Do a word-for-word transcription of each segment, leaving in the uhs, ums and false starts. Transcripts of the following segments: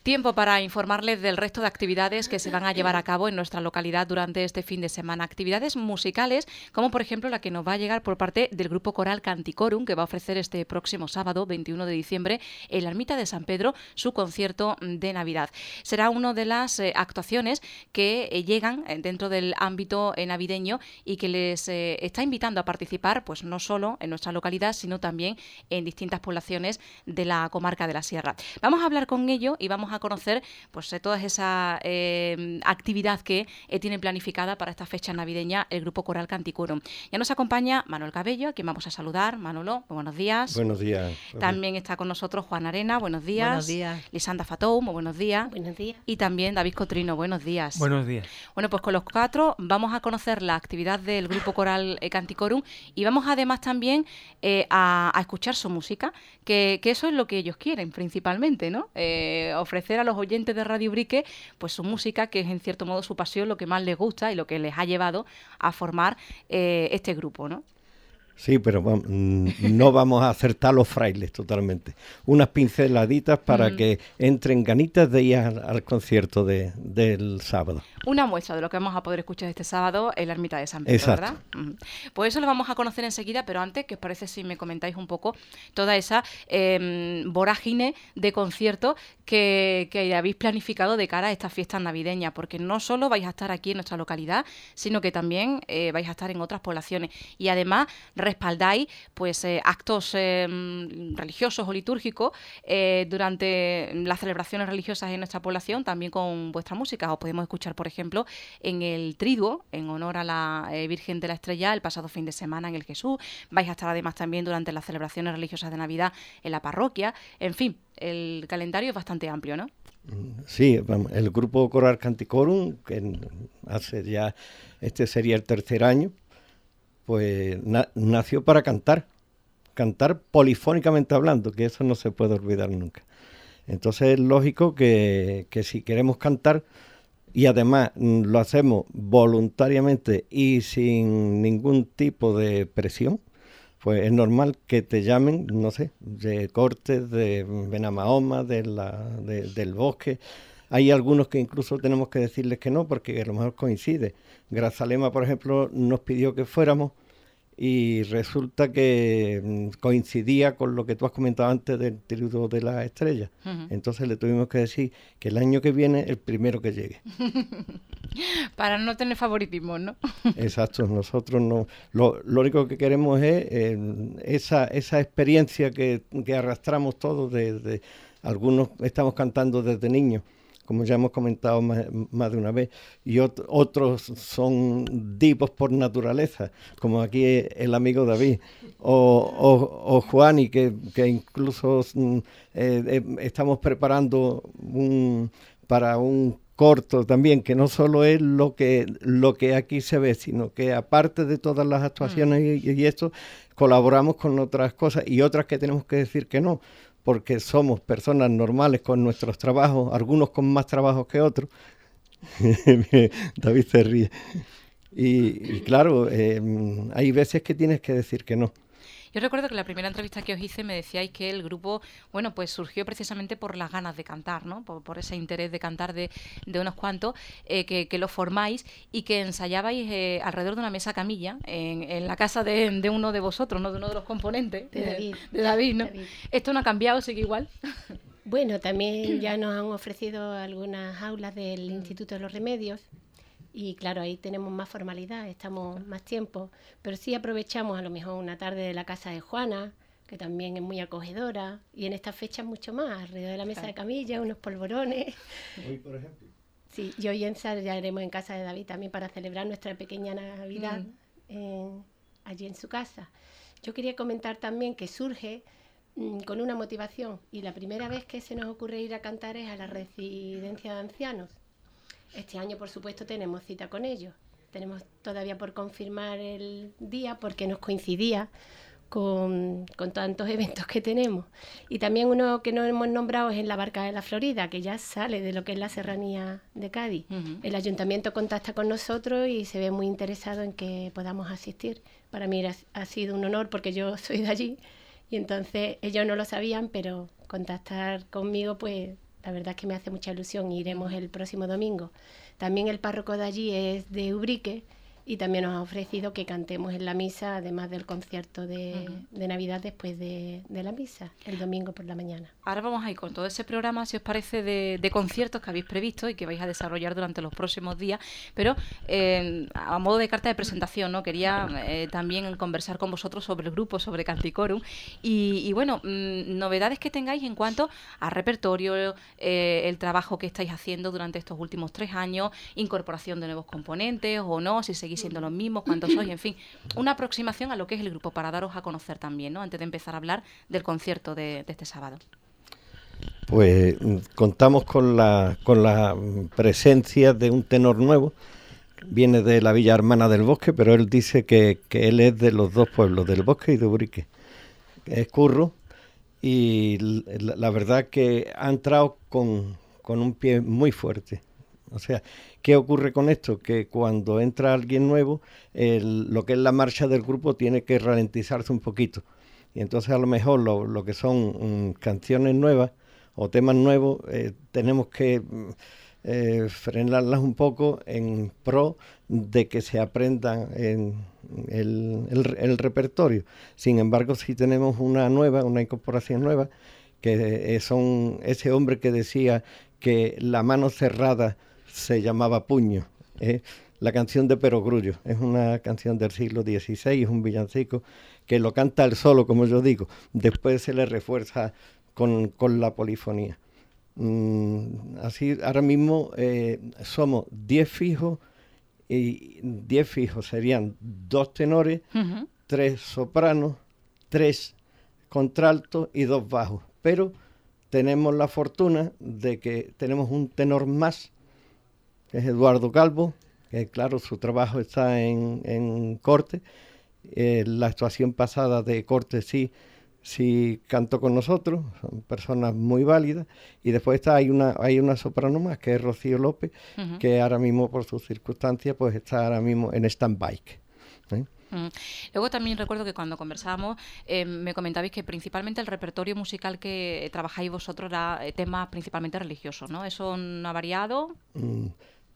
Tiempo para informarles del resto de actividades que se van a llevar a cabo en nuestra localidad durante este fin de semana. Actividades musicales, como por ejemplo la que nos va a llegar por parte del grupo coral Canticorum, que va a ofrecer este próximo sábado, veintiuno de diciembre, en la Ermita de San Pedro, su concierto de Navidad. Será una de las eh, actuaciones que eh, llegan eh, dentro del ámbito eh, navideño y que les eh, está invitando a participar, pues no solo en nuestra localidad, sino también en distintas poblaciones de la comarca de la Sierra. Vamos a hablar con ello y vamos a conocer pues eh, toda esa eh, actividad que eh, tienen planificada para esta fecha navideña el grupo coral Canticorum. Ya nos acompaña Manuel Cabello, a quien vamos a saludar. Manolo, muy buenos días. Buenos días. También está con nosotros Juan Arena, buenos días. Buenos días. Lisanda Fatou, muy buenos días. Buenos días. Y también David Cotrino, buenos días. Buenos días. Bueno, pues con los cuatro vamos a conocer la actividad del grupo coral eh, Canticorum y vamos además también eh, a, a escuchar su música, que, que eso es lo que ellos quieren principalmente, ¿no? Eh, ofrecer a los oyentes de Radio Ubrique pues su música, que es en cierto modo su pasión, lo que más les gusta y lo que les ha llevado a formar eh, este grupo, ¿no? Sí, pero vamos, no vamos a acertar los frailes totalmente. Unas pinceladitas para mm. que entren ganitas de ir al, al concierto de, del sábado. Una muestra de lo que vamos a poder escuchar este sábado en la Ermita de San Pedro, Exacto. ¿verdad? Mm. Pues eso lo vamos a conocer enseguida, pero antes, ¿qué os parece si me comentáis un poco toda esa eh, vorágine de conciertos que, que habéis planificado de cara a estas fiestas navideñas? Porque no solo vais a estar aquí en nuestra localidad, sino que también eh, vais a estar en otras poblaciones. Y además respaldáis pues eh, actos eh, religiosos o litúrgicos eh, durante las celebraciones religiosas en nuestra población, también con vuestra música. Os podemos escuchar, por ejemplo, en el Triduo, en honor a la eh, Virgen de la Estrella, el pasado fin de semana en el Jesús. Vais a estar además también durante las celebraciones religiosas de Navidad en la parroquia. En fin, el calendario es bastante amplio, ¿no? Sí, el grupo coral Canticorum, que hace ya, este sería el tercer año, pues na- nació para cantar, cantar polifónicamente hablando, que eso no se puede olvidar nunca. Entonces es lógico que, que si queremos cantar, y además lo hacemos voluntariamente y sin ningún tipo de presión, pues es normal que te llamen, no sé, de Cortes, de Benamahoma, de la, de, del Bosque. Hay algunos que incluso tenemos que decirles que no, porque a lo mejor coincide. Grazalema, por ejemplo, nos pidió que fuéramos y resulta que mm, coincidía con lo que tú has comentado antes del Triduo de la Estrella. Uh-huh. Entonces le tuvimos que decir que el año que viene el primero que llegue. Para no tener favoritismo, ¿no? Exacto, nosotros no. Lo, lo único que queremos es eh, esa, esa experiencia que, que arrastramos todos desde... Algunos estamos cantando desde niños, como ya hemos comentado más, más de una vez, y ot- otros son divos por naturaleza, como aquí el amigo David, o, o, o Juani, que, que incluso eh, eh, estamos preparando un, para un corto también, que no solo es lo que, lo que aquí se ve, sino que aparte de todas las actuaciones mm. y, y esto, colaboramos con otras cosas y otras que tenemos que decir que no, porque somos personas normales con nuestros trabajos, algunos con más trabajos que otros. David se ríe. Y, y claro, eh, hay veces que tienes que decir que no. Yo recuerdo que la primera entrevista que os hice me decíais que el grupo, bueno, pues surgió precisamente por las ganas de cantar, ¿no? Por, por ese interés de cantar de, de unos cuantos, eh, que, que lo formáis y que ensayabais eh, alrededor de una mesa camilla en, en la casa de, de uno de vosotros, ¿no? De uno de los componentes, de David, de, de David, ¿no? David. Esto no ha cambiado, sigue igual. Bueno, también ya nos han ofrecido algunas aulas del Instituto de los Remedios. Y claro, ahí tenemos más formalidad, estamos más tiempo, pero sí aprovechamos a lo mejor una tarde de la casa de Juana, que también es muy acogedora, y en estas fechas mucho más, alrededor de la mesa de camilla, unos polvorones. Hoy, por ejemplo. Sí, y hoy ensayaremos en casa de David también para celebrar nuestra pequeña Navidad mm. en, allí en su casa. Yo quería comentar también que surge mmm, con una motivación, y la primera vez que se nos ocurre ir a cantar es a la residencia de ancianos. Este año, por supuesto, tenemos cita con ellos. Tenemos todavía por confirmar el día porque nos coincidía con, con tantos eventos que tenemos. Y también uno que no hemos nombrado es en la Barca de la Florida, que ya sale de lo que es la serranía de Cádiz. Uh-huh. El ayuntamiento contacta con nosotros y se ve muy interesado en que podamos asistir. Para mí ha, ha sido un honor porque yo soy de allí y entonces ellos no lo sabían, pero contactar conmigo pues la verdad es que me hace mucha ilusión y iremos el próximo domingo. También el párroco de allí es de Ubrique y también nos ha ofrecido que cantemos en la misa, además del concierto de, uh-huh. de Navidad después de, de la misa, el domingo por la mañana. Ahora vamos a ir con todo ese programa, si os parece, de, de conciertos que habéis previsto y que vais a desarrollar durante los próximos días, pero eh, a modo de carta de presentación, ¿no? Quería eh, también conversar con vosotros sobre el grupo, sobre Canticorum y, y bueno, mmm, novedades que tengáis en cuanto a repertorio, eh, el trabajo que estáis haciendo durante estos últimos tres años, incorporación de nuevos componentes o no, si seguís siendo los mismos, cuántos sois, en fin, una aproximación a lo que es el grupo para daros a conocer también, ¿no? Antes de empezar a hablar del concierto de, de este sábado. Pues contamos con la, con la presencia de un tenor nuevo, viene de la Villa Hermana del Bosque, pero él dice que, que él es de los dos pueblos, del Bosque y de Ubrique. Es Curro, y la, la verdad que ha entrado con, con un pie muy fuerte. O sea, ¿qué ocurre con esto? Que cuando entra alguien nuevo, el, lo que es la marcha del grupo tiene que ralentizarse un poquito. Y entonces a lo mejor lo, lo que son um, canciones nuevas o temas nuevos, eh, tenemos que eh, frenarlas un poco en pro de que se aprendan en el, el, el repertorio. Sin embargo, si tenemos una nueva, una incorporación nueva, que eh, son ese hombre que decía que la mano cerrada se llamaba Puño, ¿eh? La canción de Perogrullo, es una canción del siglo dieciséis, es un villancico que lo canta él solo, como yo digo, después se le refuerza con, con la polifonía. Mm, así, ahora mismo eh, somos diez fijos, y diez fijos serían dos tenores, uh-huh. tres sopranos, tres contraltos y dos bajos, pero tenemos la fortuna de que tenemos un tenor más, que es Eduardo Calvo, que claro, su trabajo está en, en corte. Eh, la actuación pasada de corte sí, sí cantó con nosotros, son personas muy válidas. Y después está, hay una hay una soprano más, que es Rocío López, uh-huh. que ahora mismo por sus circunstancias pues está ahora mismo en stand-by. ¿eh? Mm. Luego también recuerdo que cuando conversábamos eh, me comentabais que principalmente el repertorio musical que trabajáis vosotros era temas principalmente religiosos, ¿no? ¿Eso no ha variado? Mm.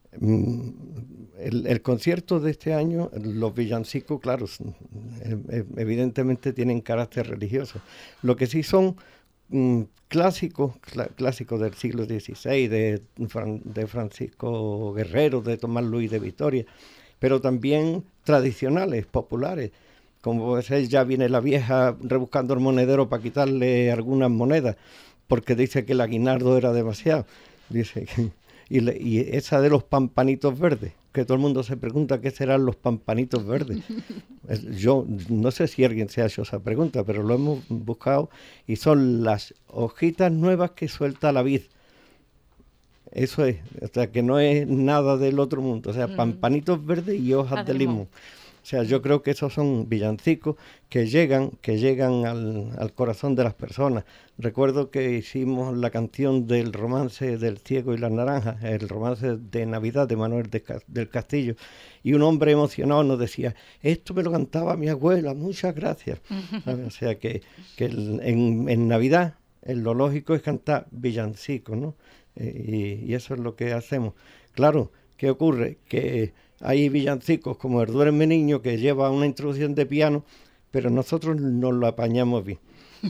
El, el concierto de este año, los villancicos, claro, evidentemente tienen carácter religioso. Lo que sí son mm, clásicos, cl- clásicos del siglo dieciséis, de, de Francisco Guerrero, de Tomás Luis de Vitoria, pero también tradicionales, populares. Como ves, ya viene la vieja rebuscando el monedero para quitarle algunas monedas, porque dice que el aguinaldo era demasiado. Dice que... Y, le, y esa de los pampanitos verdes, que todo el mundo se pregunta qué serán los pampanitos verdes. Yo no sé si alguien se ha hecho esa pregunta, pero lo hemos buscado y son las hojitas nuevas que suelta la vid. Eso es, o sea, que no es nada del otro mundo, o sea, pampanitos verdes y hojas de limón. O sea, yo creo que esos son villancicos que llegan, que llegan al, al corazón de las personas. Recuerdo que hicimos la canción del romance del ciego y las naranjas, el romance de Navidad de Manuel de, del Castillo, y un hombre emocionado nos decía, esto me lo cantaba mi abuela, muchas gracias. O sea, que, que el, en, en Navidad el, lo lógico es cantar villancicos, ¿no? Eh, y, y eso es lo que hacemos. Claro, ¿qué ocurre? Que hay villancicos como El Duerme Niño, que lleva una introducción de piano, pero nosotros nos lo apañamos bien.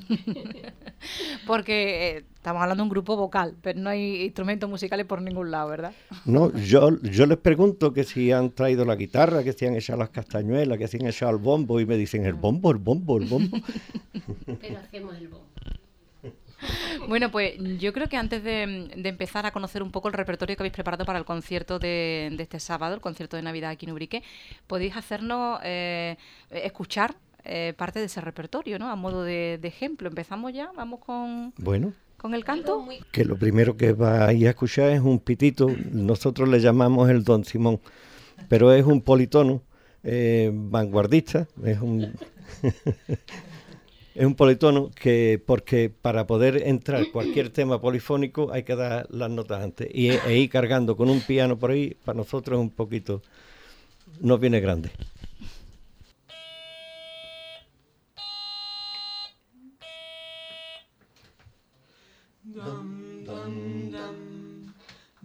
Porque eh, estamos hablando de un grupo vocal, pero no hay instrumentos musicales por ningún lado, ¿verdad? No, yo, yo les pregunto que si han traído la guitarra, que si han echado las castañuelas, que si han echado el bombo, y me dicen el bombo, el bombo, el bombo. Pero hacemos el bombo. Bueno, pues yo creo que antes de, de empezar a conocer un poco el repertorio que habéis preparado para el concierto de, de este sábado, el concierto de Navidad aquí en Ubrique, podéis hacernos eh, escuchar eh, parte de ese repertorio, ¿no? A modo de, de ejemplo. ¿Empezamos ya? ¿Vamos con, bueno, con el canto? Que lo primero que vais a escuchar es un pitito, nosotros le llamamos el Don Simón, pero es un politono eh, vanguardista, es un... Es un politono que, porque para poder entrar cualquier tema polifónico hay que dar las notas antes. Y e, e ir cargando con un piano por ahí, para nosotros es un poquito, nos viene grande. Dum, dum,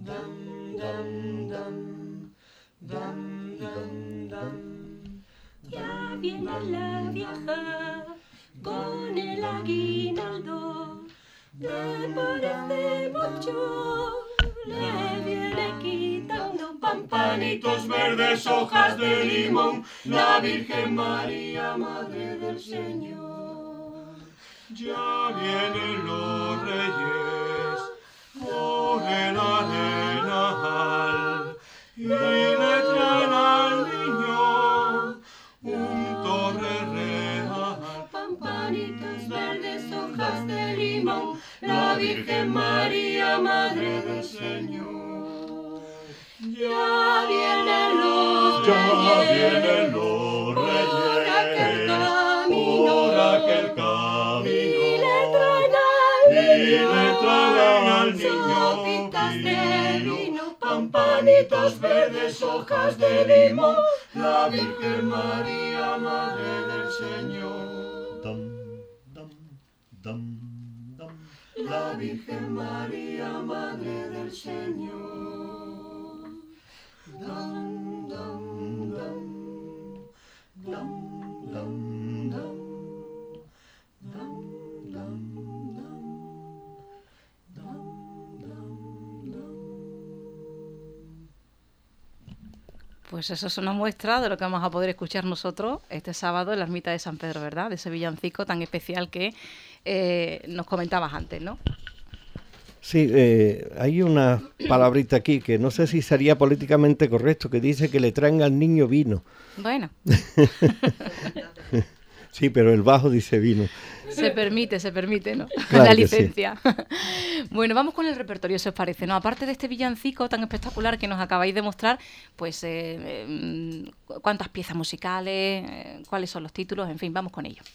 dam, dam, dam, dam, dam, dam. Ya viene la vieja con el aguinaldo, le parece mucho, le viene quitando Pampanitos verdes, hojas de limón, la Virgen María, Madre del Señor. Ya vienen los reyes por el arenal y le traen al niño un torre real. pampanitos verdes, hojas de limón, la Virgen María, Madre del Señor. Ya vienen los Ya reyes, vienen los reyes por aquel camino, por aquel camino, y le traen al y le traen al niño niño sopitas de vino, vino, pampanitos verdes, hojas de limón, la Virgen María, Madre del Señor. Dam, dam, dam, dam. La Virgen María, Madre del Señor. Dam, dam, dam, dam, dam, dam, dam, dam, dam, dam, dam. Pues eso es una muestra de lo que vamos a poder escuchar nosotros este sábado en la ermita de San Pedro, ¿verdad? De ese villancico tan especial que eh, nos comentabas antes, ¿no? Sí, eh, hay una palabrita aquí que no sé si sería políticamente correcto, que dice que le traen al niño vino. Bueno. Sí, pero el bajo dice vino. Se permite, se permite, ¿no? Claro La que licencia. Sí. Bueno, vamos con el repertorio, si os parece, ¿no? Aparte de este villancico tan espectacular que nos acabáis de mostrar, pues eh, eh, cuántas piezas musicales, eh, cuáles son los títulos, en fin, vamos con ello.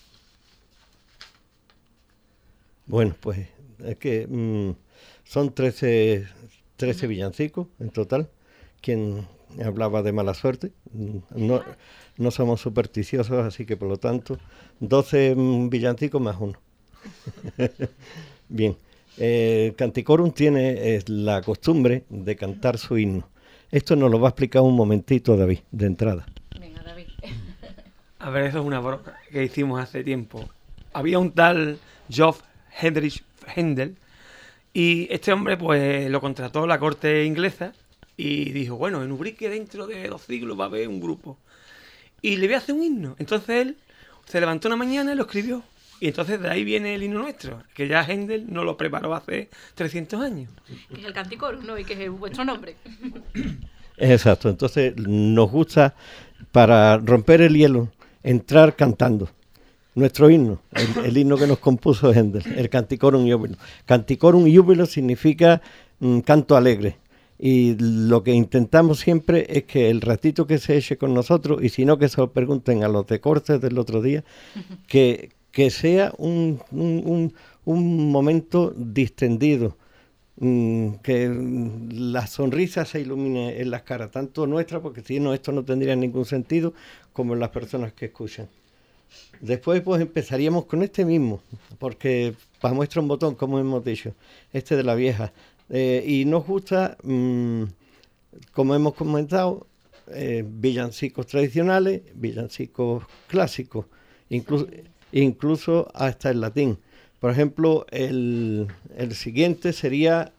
Bueno, pues es que mmm, son trece, trece villancicos en total. Quien hablaba de mala suerte, no, no somos supersticiosos, así que por lo tanto, doce villancicos más uno. Bien, eh, Canticorum tiene eh, la costumbre de cantar su himno. Esto nos lo va a explicar un momentito David, de entrada. Venga, David. A ver, eso es una broma que hicimos hace tiempo. Había un tal Geoff Friedrich Händel y este hombre pues lo contrató la corte inglesa y dijo, bueno, en Ubrique dentro de dos siglos va a haber un grupo y le voy a hacer un himno. Entonces él se levantó una mañana y lo escribió. Y entonces de ahí viene el himno nuestro, que ya Händel nos lo preparó hace trescientos años. Que es el Canticorum, ¿no? Y que es vuestro nombre. Exacto, entonces nos gusta, para romper el hielo, entrar cantando. Nuestro himno, el, el himno que nos compuso Händel, el Canticorum Júbilo. Canticorum Júbilo significa mm, canto alegre. Y lo que intentamos siempre es que el ratito que se eche con nosotros, y si no que se lo pregunten a los de Cortes del otro día, que, que sea un, un, un, un momento distendido, mmm, que la sonrisa se ilumine en las caras, tanto nuestra, porque si no esto no tendría ningún sentido, como en las personas que escuchan. Después pues empezaríamos con este mismo, porque para muestra un botón, como hemos dicho, este de la vieja. Eh, y nos gusta, mmm, como hemos comentado, eh, villancicos tradicionales, villancicos clásicos, incluso, incluso hasta el latín. Por ejemplo, el, el siguiente sería,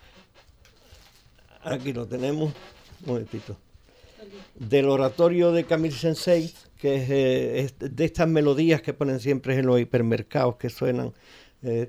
aquí lo tenemos, un momentito, del oratorio de Camille Saint-Saëns, que es, eh, es de estas melodías que ponen siempre en los hipermercados que suenan. Eh,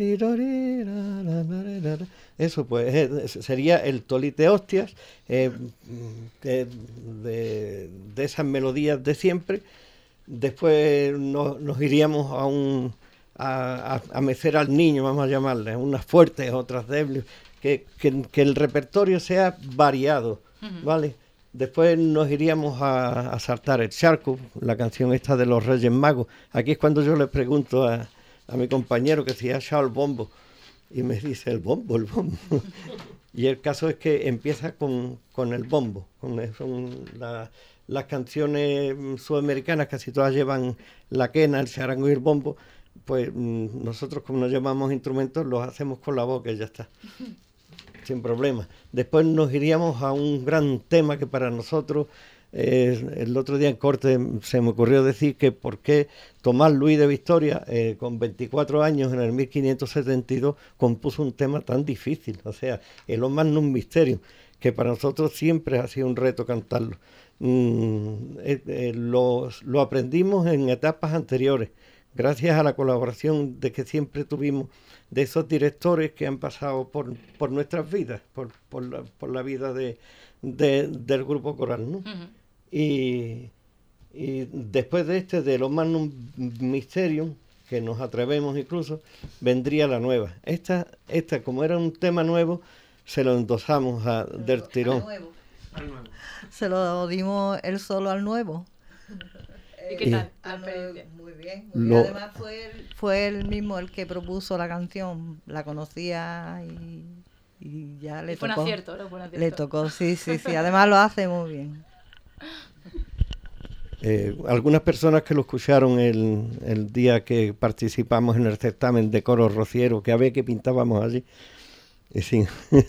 eso pues eh, sería el Tolite Hostias, eh, de, de, de esas melodías de siempre. Después no, nos iríamos a un a, a, a mecer al niño, vamos a llamarle, unas fuertes, otras débiles, que, que, que el repertorio sea variado, uh-huh. ¿Vale? Después nos iríamos a, a saltar el charco, la canción esta de los Reyes Magos. Aquí es cuando yo le pregunto a, a mi compañero que si ha echado el bombo, y me dice el bombo, el bombo. Y el caso es que empieza con, con el bombo, con son la, las canciones sudamericanas casi todas llevan la quena, el charango y el bombo. Pues nosotros, como no llevamos instrumentos, los hacemos con la boca y ya está. sin problema. Después nos iríamos a un gran tema que para nosotros, eh, el otro día en corte se me ocurrió decir que por qué Tomás Luis de Victoria, eh, con veinticuatro años, en el mil quinientos setenta y dos, compuso un tema tan difícil, o sea, el O Magnum Mysterium, que para nosotros siempre ha sido un reto cantarlo. Mm, eh, eh, lo, lo aprendimos en etapas anteriores, gracias a la colaboración de que siempre tuvimos de esos directores que han pasado por, por nuestras vidas, por, por, la, por la vida de, de, del grupo coral, ¿no? Uh-huh. y, y después de este, de los Magnum Mysterium, que nos atrevemos incluso, vendría la nueva. Esta, esta como era un tema nuevo, se lo endosamos a, del tirón. Al nuevo. Al nuevo. Se lo dimos él solo al nuevo. ¿Y qué tal? Al nuevo, muy bien. Muy bien. Además fue él, fue él mismo el que propuso la canción. La conocía y, y ya le y fue tocó. Un acierto, ¿no? Fue un acierto. Le tocó, sí, sí, sí. Además lo hace muy bien. Eh, algunas personas que lo escucharon el, el día que participamos en el certamen de coro rociero, que a ver qué pintábamos allí. Y sí.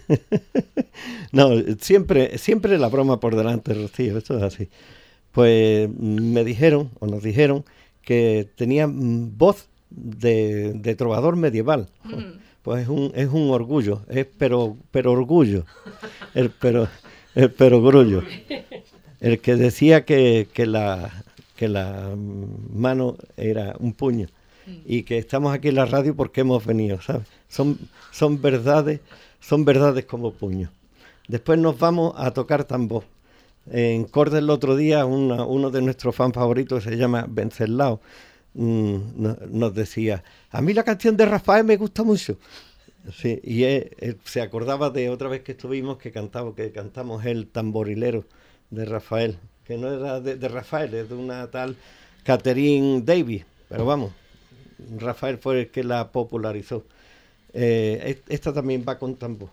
No, siempre, siempre la broma por delante, Rocío, eso es así. Pues me dijeron, o nos dijeron, que tenía voz de, de trovador medieval. Mm. Pues es un, es un orgullo, es pero, pero orgullo, el pero, el pero grullo. El que decía que, que, la, que la mano era un puño y que estamos aquí en la radio porque hemos venido, ¿sabes? Son, son verdades, son verdades como puños. Después nos vamos a tocar tambor. En Cordes el otro día, una, uno de nuestros fans favoritos, que se llama Venceslao, mmm, no, nos decía, a mí la canción de Rafael me gusta mucho. Sí, y él, él se acordaba de otra vez que estuvimos que cantamos, que cantamos el tamborilero de Rafael, que no era de, de Rafael, es de una tal Catherine Davis, pero vamos, Rafael fue el que la popularizó. Eh, esta también va con tambor.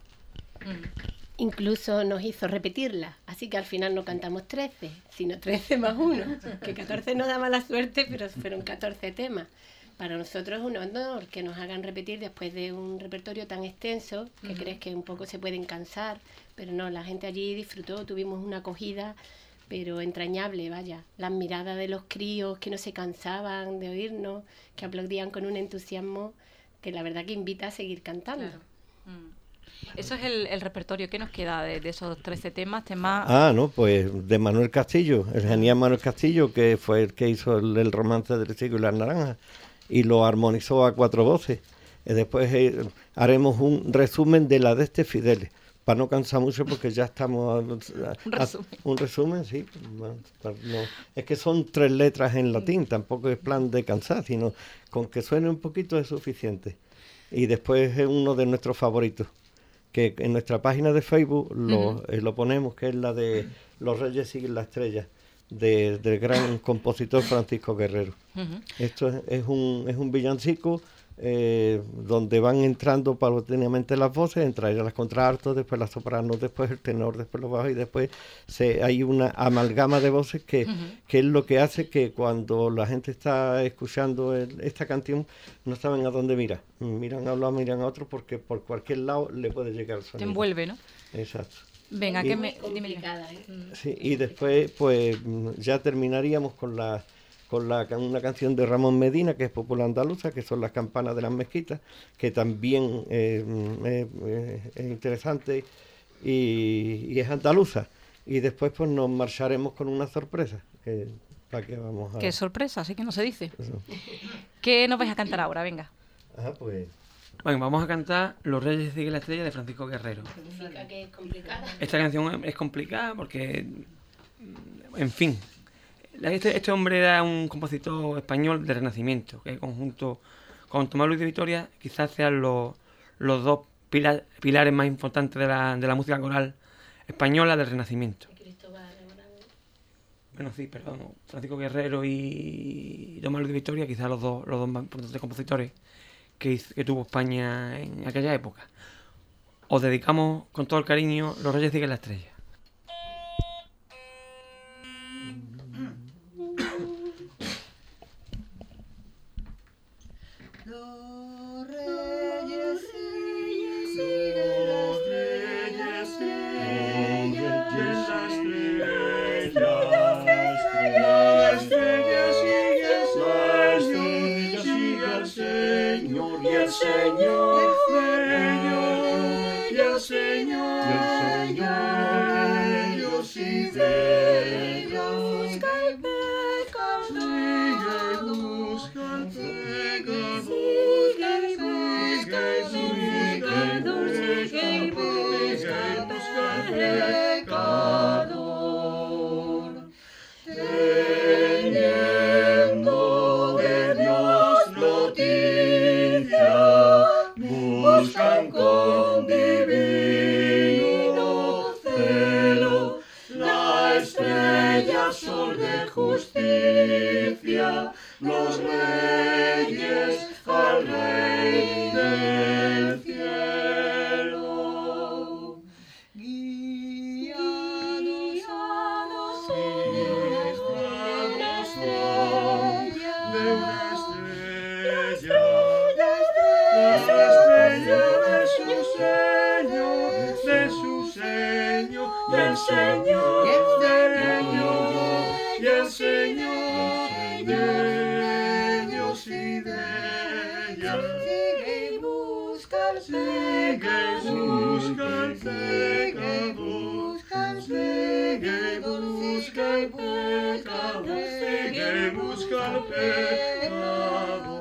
Incluso nos hizo repetirla, así que al final no cantamos trece, sino trece más uno, que catorce no da mala suerte, pero fueron catorce temas. Para nosotros es un honor que nos hagan repetir después de un repertorio tan extenso, que uh-huh. crees que un poco se pueden cansar, pero no, la gente allí disfrutó, tuvimos una acogida, pero entrañable, vaya. Las miradas de los críos que no se cansaban de oírnos, que aplaudían con un entusiasmo que la verdad que invita a seguir cantando. Claro. Mm. Eso es el, el repertorio que nos queda de, de esos trece temas, temas... Ah, no, pues de Manuel Castillo, el genial Manuel Castillo, que fue el que hizo el, el romance del Chico y las Naranjas, y lo armonizó a cuatro voces. Y después eh, haremos un resumen de la de este Fideles, para no cansar mucho porque ya estamos... A, a, un resumen. A, un resumen, sí. No, es que son tres letras en latín, tampoco es plan de cansar, sino con que suene un poquito es suficiente. Y después es uno de nuestros favoritos, que en nuestra página de Facebook lo, uh-huh. eh, lo ponemos, que es la de Los Reyes siguen la estrella, de, del gran compositor Francisco Guerrero. Uh-huh. Esto es, es, un, es un villancico eh, donde van entrando paulatinamente las voces, entra las contraltos, después las sopranos, después el tenor, después los bajos, y después se, hay una amalgama de voces que, uh-huh. que es lo que hace que cuando la gente está escuchando el, esta canción no saben a dónde mirar. Miran a un lado, miran a otro, porque por cualquier lado le puede llegar el sonido. Te envuelve, ¿no? Exacto. Venga, y, que me... complicada, ¿eh? Sí, y después pues ya terminaríamos con la con la, una canción de Ramón Medina, que es popular andaluza, que son las campanas de las mezquitas, que también eh, eh, es interesante y, y es andaluza. Y después pues nos marcharemos con una sorpresa. Que, ¿para qué vamos a...? ¿Qué sorpresa? Así que no se dice. Eso. ¿Qué nos vais a cantar ahora? Venga. Ajá, pues... Bueno, vamos a cantar Los Reyes siguen la estrella de Francisco Guerrero. Significa que es complicada. Esta canción es complicada porque, en fin, este, este hombre era un compositor español del Renacimiento, que conjunto con Tomás Luis de Victoria quizás sean los, los dos pilar, pilares más importantes de la, de la música coral española del Renacimiento. Bueno, sí, perdón, Francisco Guerrero y Tomás Luis de Victoria, quizás los dos, los dos más importantes compositores que, hizo, que tuvo España en aquella época. Os dedicamos con todo el cariño Los Reyes siguen la estrella. Los reyes siguen la estrella. Señor, ellos y de ellos, busca el pecador, busca el pecador, sigue y busca el pecador, sigue y busca el pecador, teniendo de Dios noticia, buscan con divino celo la estrella, sol de justicia, los reyes al Rey del cielo. Guiados a los ojos de una estrella, de una estrella, la estrella de su Señor, de su Señor, y el Señor, y el Señor, y el Señor de ellos y de ellas. Sigue y busca el pecador, sigue y busca el pecador, sigue y busca el pecador, sigue y busca el pecador.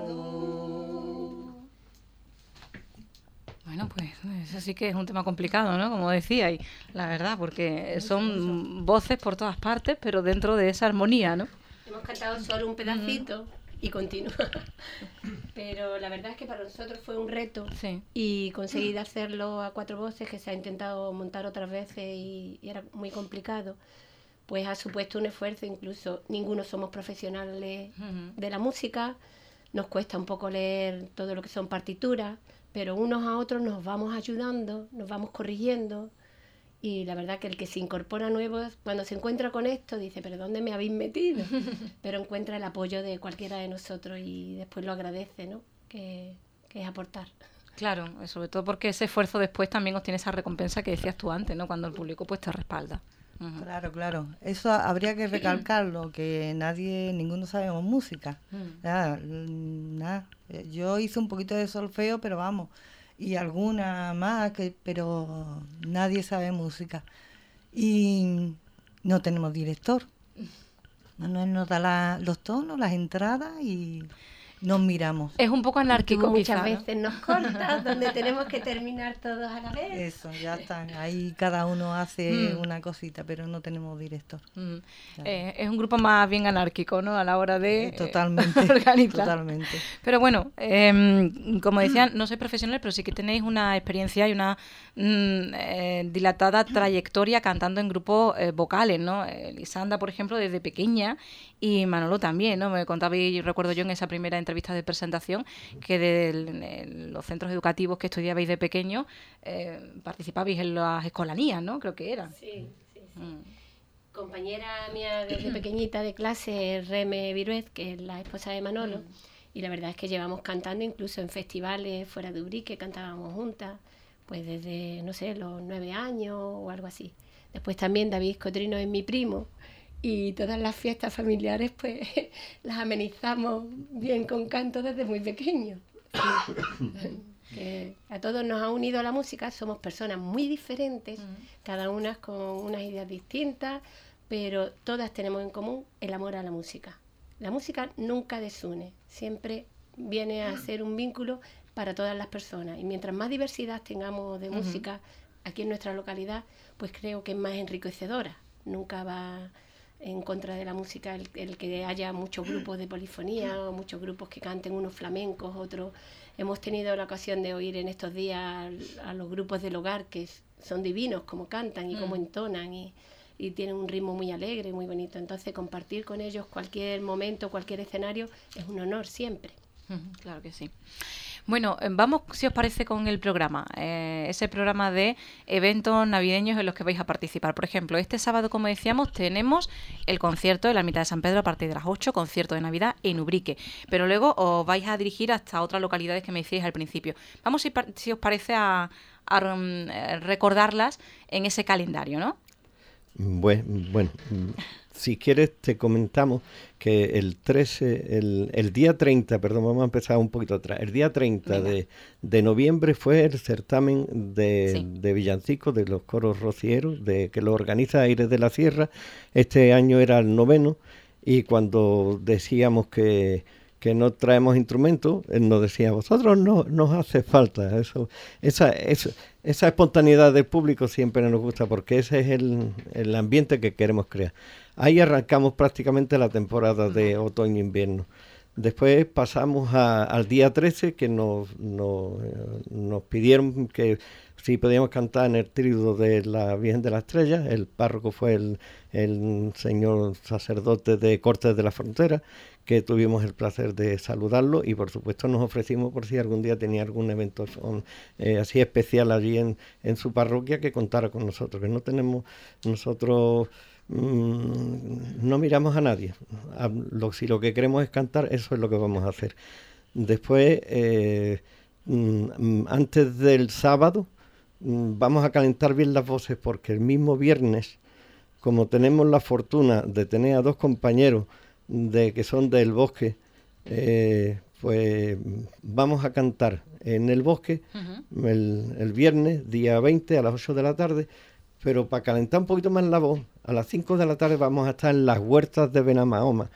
Bueno, pues eso sí que es un tema complicado, ¿no? Como decía, y la verdad, porque son voces por todas partes, pero dentro de esa armonía, ¿no? Hemos cantado solo un pedacito y continúa. Pero la verdad es que para nosotros fue un reto Sí. y conseguir hacerlo a cuatro voces, que se ha intentado montar otras veces y, y era muy complicado, pues ha supuesto un esfuerzo. Incluso ninguno somos profesionales Ujú. de la música, nos cuesta un poco leer todo lo que son partituras, pero unos a otros nos vamos ayudando, nos vamos corrigiendo. Y la verdad que el que se incorpora nuevo, cuando se encuentra con esto, dice, ¿pero dónde me habéis metido? Pero encuentra el apoyo de cualquiera de nosotros y después lo agradece, ¿no? Que, que es aportar. Claro, sobre todo porque ese esfuerzo después también obtiene esa recompensa que decías tú antes, ¿no? Cuando el público pues te respalda. Ujú. Claro, claro. Eso habría que recalcarlo, que nadie, ninguno sabemos música. Mm. Nada, mm, nada. Yo hice un poquito de solfeo, pero vamos, y alguna más, que, pero nadie sabe música. Y no tenemos director. Manuel nos da la- los tonos, las entradas y nos miramos. Es un poco anárquico, Tú muchas quizá, ¿no? veces nos cortas, donde tenemos que terminar todos a la vez. Eso, ya está. Ahí cada uno hace Mm. una cosita, pero no tenemos director. Mm. Claro. Eh, es un grupo más bien anárquico, ¿no? A la hora de Eh, totalmente, eh, organizar. totalmente. Pero bueno, eh, como decían, no soy profesional, pero sí que tenéis una experiencia y una mm, eh, dilatada trayectoria cantando en grupos eh, vocales, ¿no? Eh, Lisanda, por ejemplo, desde pequeña, y Manolo también, ¿no? Me contabais, recuerdo yo en esa primera entrevista de presentación, que de en los centros educativos que estudiabais de pequeño eh, participabais en las escolanías, ¿no? Creo que eran. Sí, sí, sí. Mm. Compañera mía desde pequeñita de clase, Reme Viruet, que es la esposa de Manolo, y la verdad es que llevamos cantando incluso en festivales fuera de Ubrique, cantábamos juntas, pues desde, no sé, los nueve años o algo así. Después también David Cotrino es mi primo, y todas las fiestas familiares pues las amenizamos bien con canto desde muy pequeños. Sí. Que a todos nos ha unido la música, somos personas muy diferentes, cada una con unas ideas distintas, pero todas tenemos en común el amor a la música. La música nunca desune, siempre viene a ser un vínculo para todas las personas, y mientras más diversidad tengamos de música aquí en nuestra localidad, pues creo que es más enriquecedora. Nunca va en contra de la música el, el que haya muchos grupos de polifonía o muchos grupos que canten, unos flamencos, otros. Hemos tenido la ocasión de oír en estos días a, a los grupos del hogar, que es, son divinos como cantan y Mm. como entonan, y, y tienen un ritmo muy alegre, muy bonito. Entonces compartir con ellos cualquier momento, cualquier escenario es un honor siempre. Ujú, claro que sí. Bueno, eh, vamos, si os parece, con el programa, eh, ese programa de eventos navideños en los que vais a participar. Por ejemplo, este sábado, como decíamos, tenemos el concierto de la Ermita de San Pedro a partir de las ocho, concierto de Navidad en Ubrique. Pero luego os vais a dirigir hasta otras localidades que me decíais al principio. Vamos, si, par- si os parece, a, a, mm, eh, recordarlas en ese calendario, ¿no? Bueno, bueno, si quieres te comentamos que el trece, el, el día treinta, perdón, vamos a empezar un poquito atrás, el día treinta de, de noviembre fue el certamen de, sí. de villancicos de los coros rocieros, de que lo organiza Aires de la Sierra. Este año era el noveno, y cuando decíamos que que no traemos instrumentos, él nos decía, vosotros no nos hace falta. Eso, esa, esa, esa espontaneidad del público siempre nos gusta, porque ese es el, el ambiente que queremos crear. Ahí arrancamos prácticamente la temporada de otoño-invierno. Después pasamos a, al día trece, que nos, nos, nos pidieron que si podíamos cantar en el tríodo de la Virgen de la Estrella. El párroco fue el, el señor sacerdote de Cortes de la Frontera, que tuvimos el placer de saludarlo, y por supuesto nos ofrecimos por si algún día tenía algún evento eh, así especial allí en, en su parroquia, que contara con nosotros, que no tenemos nosotros... no miramos a nadie. A lo, si lo que queremos es cantar, eso es lo que vamos a hacer. Después, eh, antes del sábado, vamos a calentar bien las voces, porque el mismo viernes, como tenemos la fortuna de tener a dos compañeros de que son del Bosque, eh, pues vamos a cantar en el Bosque uh-huh. el, el viernes, día veinte, a las ocho de la tarde. Pero para calentar un poquito más la voz, a las cinco de la tarde vamos a estar en las huertas de Benamahoma,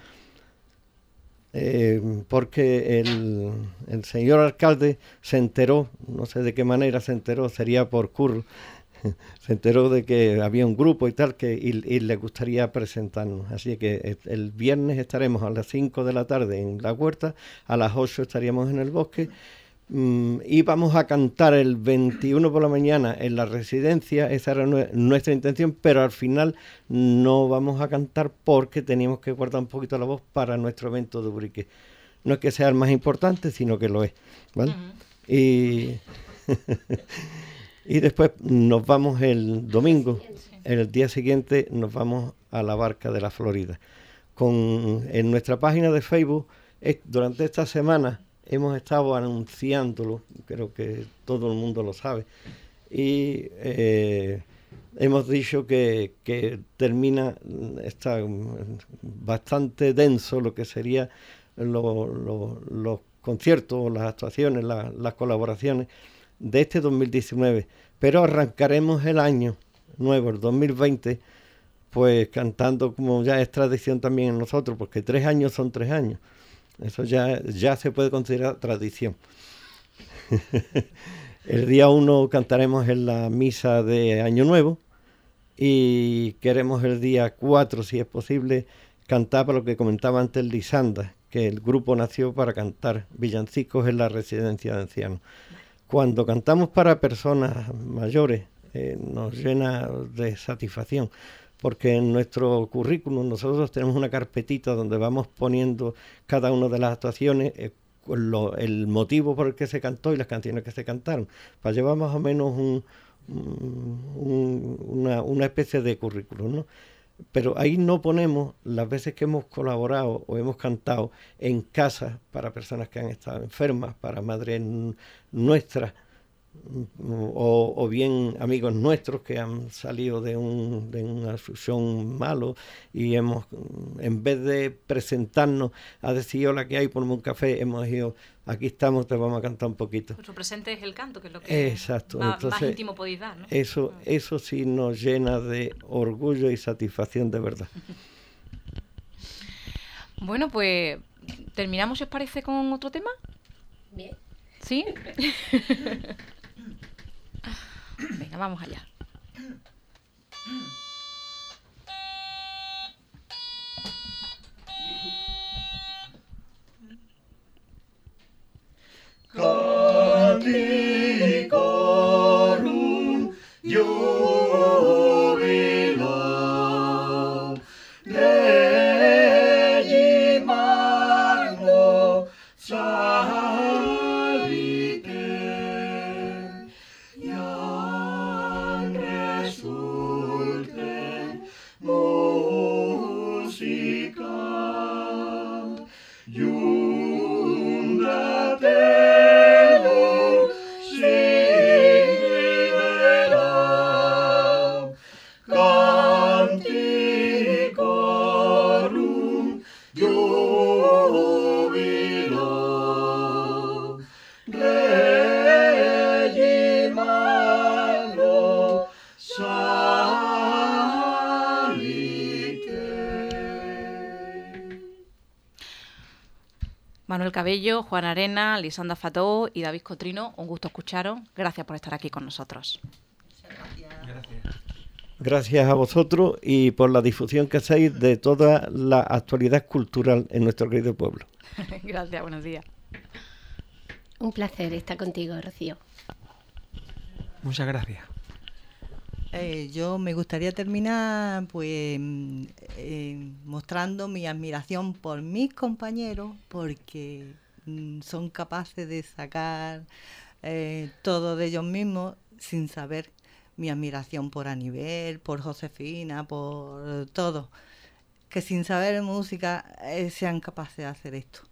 eh, porque el, el señor alcalde se enteró, no sé de qué manera se enteró, sería por curro, se enteró de que había un grupo y tal, que y, y le gustaría presentarnos. Así que el viernes estaremos a las cinco de la tarde en la huerta, a las ocho estaríamos en el Bosque. Mm, y vamos a cantar el veintiuno por la mañana en la residencia. Esa era nu- nuestra intención, pero al final no vamos a cantar porque teníamos que guardar un poquito la voz para nuestro evento de Ubrique. No es que sea el más importante, sino que lo es, ¿vale? Uh-huh. Y, y después nos vamos el domingo, el día siguiente nos vamos a la Barca de la Florida. Con, en nuestra página de Facebook, es, durante esta semana, hemos estado anunciándolo, creo que todo el mundo lo sabe, y eh, hemos dicho que, que termina, está bastante denso lo que sería lo, lo, los conciertos, las actuaciones, la, las colaboraciones de este dos mil diecinueve, pero arrancaremos el año nuevo, el dos mil veinte, pues cantando, como ya es tradición también en nosotros, porque tres años son tres años. Eso ya, ya se puede considerar tradición. El día uno cantaremos en la misa de Año Nuevo, y queremos el día cuatro, si es posible, cantar para lo que comentaba antes Lisanda, que el grupo nació para cantar villancicos en la residencia de ancianos. Cuando cantamos para personas mayores, eh, nos llena de satisfacción, porque en nuestro currículum nosotros tenemos una carpetita donde vamos poniendo cada una de las actuaciones, eh, lo, el motivo por el que se cantó y las canciones que se cantaron, para llevar más o menos un, un, una, una especie de currículum, ¿no? Pero ahí no ponemos las veces que hemos colaborado o hemos cantado en casa para personas que han estado enfermas, para madres nuestras, O, o bien amigos nuestros que han salido de, un, de una fusión malo, y hemos, en vez de presentarnos a decir hola, ¿qué hay? Ponme un café, hemos ido, aquí estamos, te vamos a cantar un poquito. Nuestro presente es el canto, que es lo que Exacto. Más, Entonces, más íntimo podéis dar, ¿no? Eso, eso sí nos llena de orgullo y satisfacción de verdad. Bueno, pues terminamos, si os parece, con otro tema. Bien. ¿Sí? Venga, vamos allá. Canticorum jubilo Dei magno salite, iam resulte Manuel Cabello, Juan Arena, Lisanda Fató y David Cotrino, un gusto escucharos. Gracias por estar aquí con nosotros. Gracias. Gracias a vosotros y por la difusión que hacéis de toda la actualidad cultural en nuestro querido pueblo. Gracias, buenos días. Un placer estar contigo, Rocío. Muchas gracias. Eh, yo me gustaría terminar pues eh, mostrando mi admiración por mis compañeros, porque mm, son capaces de sacar eh, todo de ellos mismos sin saber. Mi admiración por Anibel, por Josefina, por todo, que sin saber música eh, sean capaces de hacer esto.